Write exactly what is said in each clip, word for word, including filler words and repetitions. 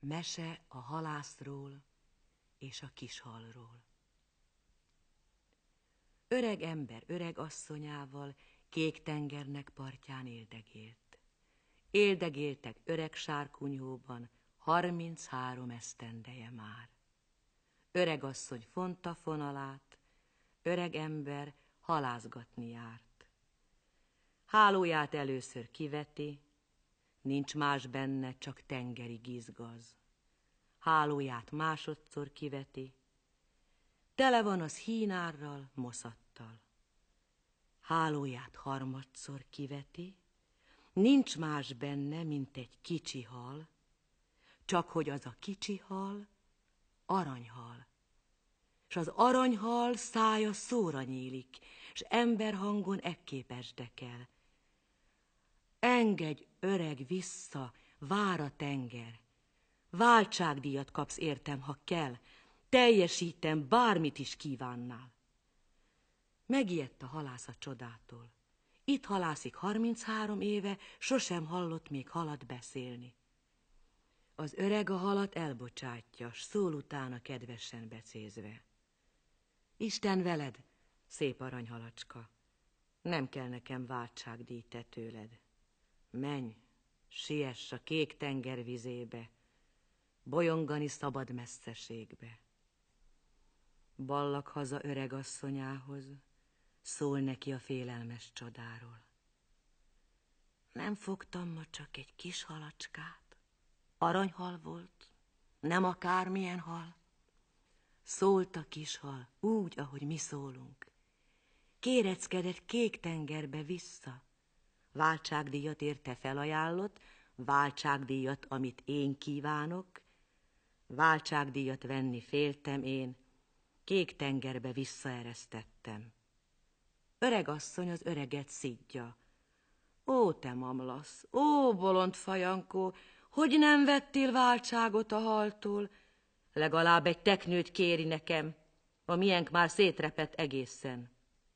Mese a halászról és a kishalról. Öreg ember öreg asszonyával kék tengernek partján éldegélt. Éldegéltek öreg sárkunyhóban harminchárom esztendeje már. Öreg asszony fonta fonalát, öreg ember halászgatni járt. Hálóját először kiveti, nincs más benne, csak tengeri gizgaz. Hálóját másodszor kiveti, tele van az hínárral, moszattal. Hálóját harmadszor kiveti, nincs más benne, mint egy kicsi hal, csak hogy az a kicsi hal aranyhal. S az aranyhal szája szóra nyílik, s emberhangon ekképp esdekel. Engedj, öreg, vissza, vár a tenger. Váltságdíjat kapsz értem, ha kell, teljesítem, bármit is kívánnál. Megijedt a halász a csodától. Itt halászik harminchárom éve, sosem hallott még halat beszélni. Az öreg a halat elbocsátja, s szól utána kedvesen becézve. Isten veled, szép aranyhalacska, nem kell nekem váltságdíj te tőled. Menj, siess a kék tenger vizébe, bolyongani szabad messzeségbe. Ballak haza öreg asszonyához, szól neki a félelmes csodáról. Nem fogtam ma csak egy kis halacskát, aranyhal volt, nem akármilyen hal. Szólt a kis hal, úgy, ahogy mi szólunk. Kéreckedett kék tengerbe vissza. Váltságdíjat érte felajánlott, váltságdíjat, amit én kívánok. Váltságdíjat venni féltem én, kék tengerbe visszaeresztettem. Öreg asszony az öreget szidja. Ó, te mamlasz, ó, bolond fajankó, hogy nem vettél váltságot a haltól? Legalább egy teknőt kéri nekem, a miénk már szétrepett egészen.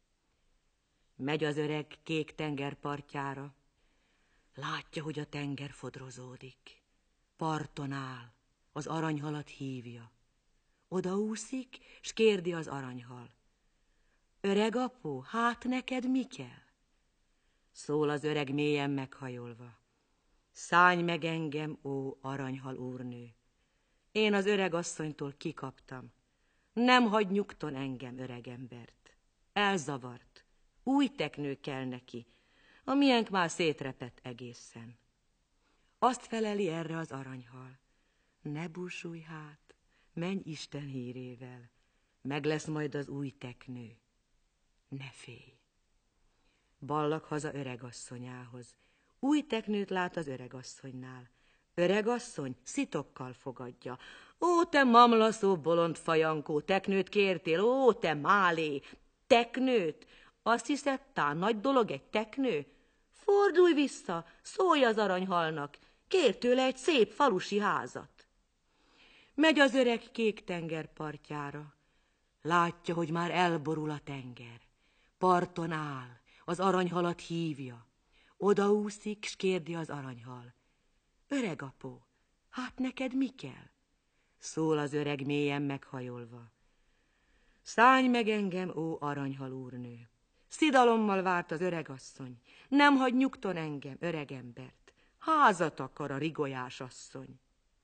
Megy az öreg kék tenger partjára, látja, hogy a tenger fodrozódik. Parton áll, az aranyhalat hívja. Odaúszik, s kérdi az aranyhal. Öreg apó, hát neked mi kell? Szól az öreg mélyen meghajolva. Szállj meg engem, ó aranyhal úrnő. Én az öreg asszonytól kikaptam. Nem hagy nyugton engem, öregembert. Elzavart. Új teknő kell neki, a miénk már szétrepett egészen. Azt feleli erre az aranyhal. Ne búsulj hát, menj Isten hírével, meg lesz majd az új teknő. Ne félj. Ballak haza öregasszonyához. Új teknőt lát az öregasszonynál. Öregasszony szitokkal fogadja. Ó, te mamlaszó bolond fajankó, teknőt kértél, ó, te málé, teknőt? Azt hiszed, tá nagy dolog egy teknő? Fordulj vissza, szólj az aranyhalnak, kér tőle egy szép falusi házat. Megy az öreg kék tenger partjára. Látja, hogy már elborul a tenger. Parton áll, az aranyhalat hívja. Odaúszik, s kérdi az aranyhal. Öreg apó, hát neked mi kell? Szól az öreg mélyen meghajolva. Szállj meg engem, ó aranyhal úrnő. Szidalommal várt az öregasszony. Nem hagy nyugton engem, öregembert. Házat akar a rigolyás asszony.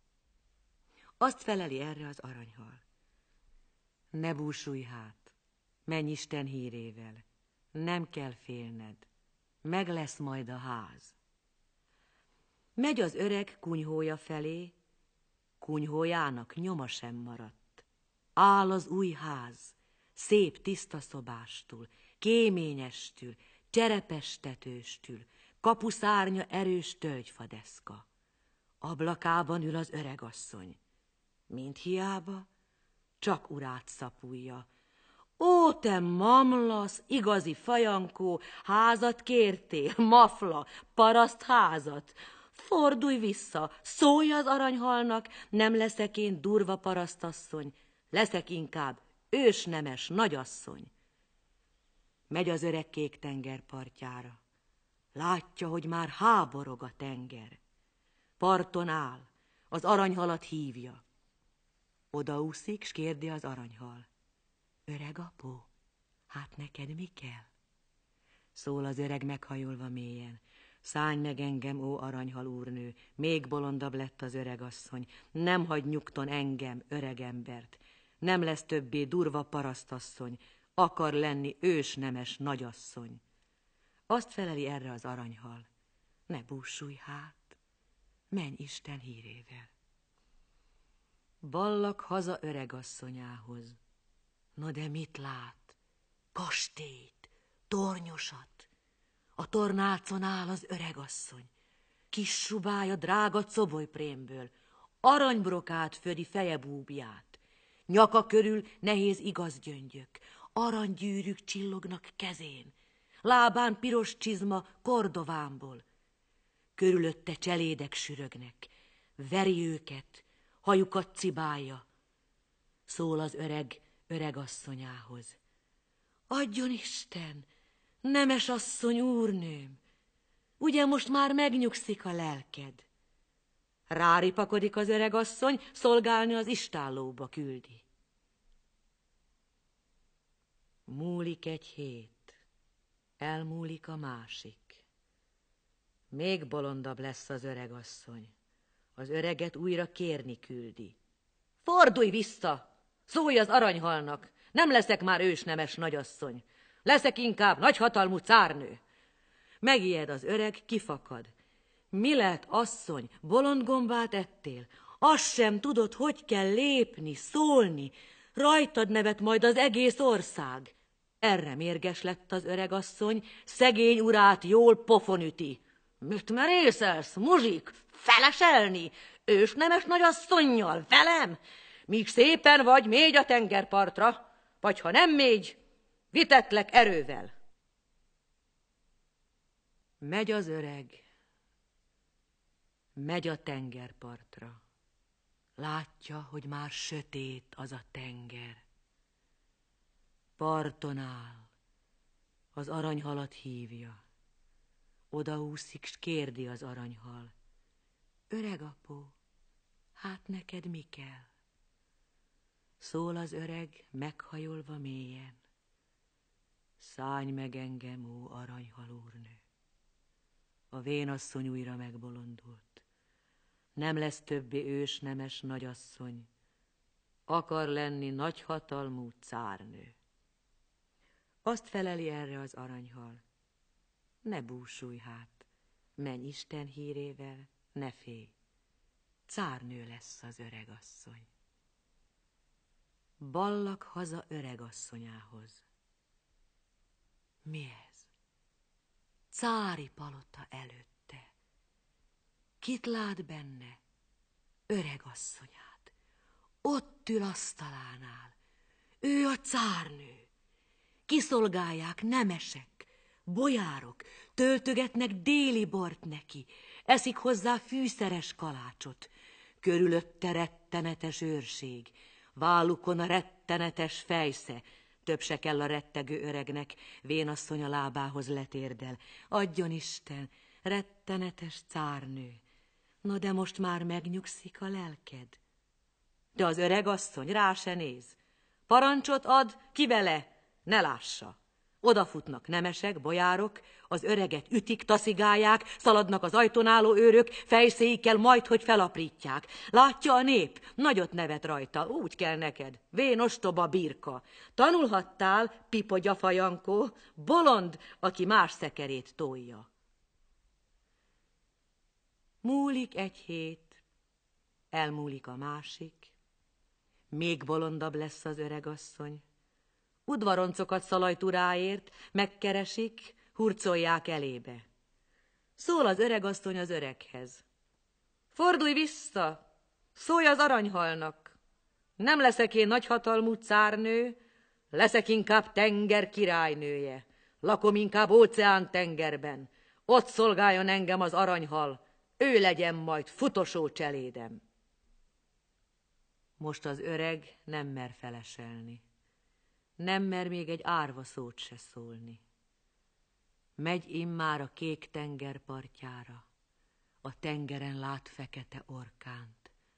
Azt feleli erre az aranyhal. Ne búsulj hát, menj Isten hírével. Nem kell félned, meg lesz majd a ház. Megy az öreg kunyhója felé, kunyhójának nyoma sem maradt. Áll az új ház, szép tiszta szobástül, kéményestül, cserepestetőstül, kapuszárnya erős tölgyfadeszka. Ablakában ül az öregasszony. Mint hiába, csak urát szapulja. Ó, te mamlasz, igazi fajankó, házat kértél, mafla, paraszt házat. Fordulj vissza, szólj az aranyhalnak, nem leszek én durva parasztasszony, leszek inkább ősnemes nagyasszony. Megy az öreg kék tenger partjára. Látja, hogy már háborog a tenger. Parton áll, az aranyhalat hívja. Odaúszik, s kérdi az aranyhal. Öreg apó, hát neked mi kell? Szól az öreg meghajolva mélyen. Szállj meg engem, ó aranyhal úrnő, még bolondabb lett az öregasszony. Nem hagy nyugton engem, öregembert. Nem lesz többé durva parasztasszony, akar lenni ősnemes nagyasszony. Azt feleli erre az aranyhal. Ne búsulj hát, menj Isten hírével. Ballak haza öregasszonyához. Na de mit lát? Kastélyt, tornyosat. A tornácon áll az öregasszony. Kis subája drága cobolyprémből, aranybrokát födi feje búbját. Nyaka körül nehéz igaz gyöngyök, aranygyűrűk csillognak kezén, lábán piros csizma kordovánból. Körülötte cselédek sürögnek, veri őket, hajukat cibálja. Szól az öreg öregasszonyához. Adjon Isten, nemes asszony úrnőm, ugye most már megnyugszik a lelked? Ráripakodik az öregasszony, szolgálni az istállóba küldi. Múlik egy hét, elmúlik a másik. Még bolondabb lesz az öregasszony. Az öreget újra kérni küldi. Fordulj vissza, szólj az aranyhalnak, nem leszek már ősnemes nagyasszony. Leszek inkább nagyhatalmú cárnő. Megijed az öreg, kifakad. Mi lett, asszony, bolondgombát ettél? Azt sem tudod, hogy kell lépni, szólni. Rajtad nevet majd az egész ország. Erre mérges lett az öregasszony, szegény urát jól pofon üti. Mit merészelsz, muzsik? Feleselni? Ősnemes nagyasszonnyal, velem? Míg szépen vagy, mégy a tengerpartra, vagy ha nem mégy, vitetlek erővel. Megy az öreg, megy a tengerpartra. Látja, hogy már sötét az a tenger. Parton áll, az aranyhalat hívja. Odaúszik, s kérdi az aranyhal. Öreg apó, hát neked mi kell? Szól az öreg, meghajolva mélyen. Szállj meg engem, ó aranyhal úrnő. A vénasszony újra megbolondult. Nem lesz többé ősnemes nagyasszony. Akar lenni nagyhatalmú cárnő. Azt feleli erre az aranyhal. Ne búsulj hát, menj Isten hírével, ne félj. Cárnő lesz az öregasszony. Ballak haza öregasszonyához. Mi ez? Cári palota előtte. Kit lát benne? Öregasszonyát. Ott ül asztalánál. Ő a cárnő. Kiszolgálják nemesek, bojárok, töltögetnek déli bort neki, eszik hozzá fűszeres kalácsot. Körülötte rettenetes őrség, vállukon a rettenetes fejsze, több se kell a rettegő öregnek, vénasszony a lábához letérdel. Adjon Isten, rettenetes cárnő, na de most már megnyugszik a lelked. De az öregasszony rá se néz. Parancsot ad, ki vele, ne lássa. Odafutnak nemesek, bojárok, az öreget ütik, taszigálják, szaladnak az ajtón álló őrök, fejszéikkel majdhogy felaprítják. Látja a nép, nagyot nevet rajta, úgy kell neked, vén ostoba birka. Tanulhattál, pipa gyafajankó, bolond, aki más szekerét tolja. Múlik egy hét, elmúlik a másik, még bolondabb lesz az öregasszony. Udvaroncokat szalajt uráért, megkeresik, hurcolják elébe. Szól az öregasszony az öreghez. Fordulj vissza, szólj az aranyhalnak. Nem leszek én nagyhatalmú cárnő, leszek inkább tenger királynője. Lakom inkább óceán tengerben. Ott szolgáljon engem az aranyhal, ő legyen majd futosó cselédem. Most az öreg nem mer feleselni. Nem mer még egy árva szót se szólni. Megy immár a kék tenger partjára, a tengeren lát fekete orkánt.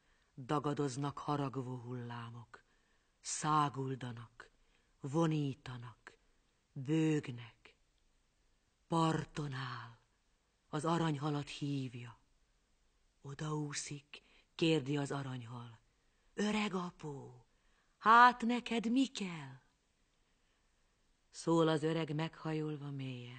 dagadoznak haragvó hullámok, száguldanak, vonítanak, bőgnek. Parton áll, az aranyhalat hívja. Odaúszik, kérdi az aranyhal. Öreg apó, hát neked mi kell? Szól az öreg meghajolva mélyen.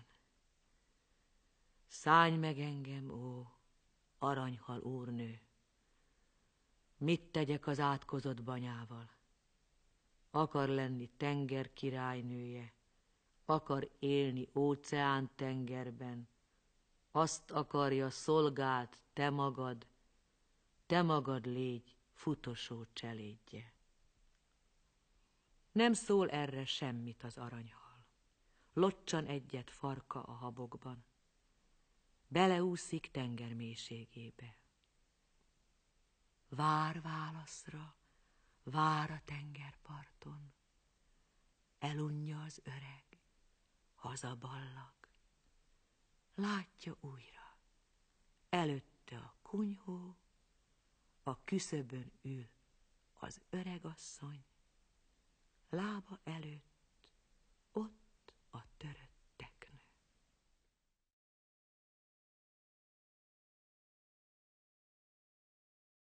Szállj meg engem, ó, aranyhal úrnő. Mit tegyek az átkozott banyával? Akar lenni tenger királynője, akar élni óceán tengerben, azt akarja, szolgált te magad, te magad légy futosó cselédje. Nem szól erre semmit az aranyhal. Locsan egyet farka a habokban. Beleúszik tenger mélységébe. Vár válaszra, vár a tengerparton. Elunja az öreg, hazaballag. Látja újra, előtte a kunyhó, a küszöbön ül az öregasszony, lába előtt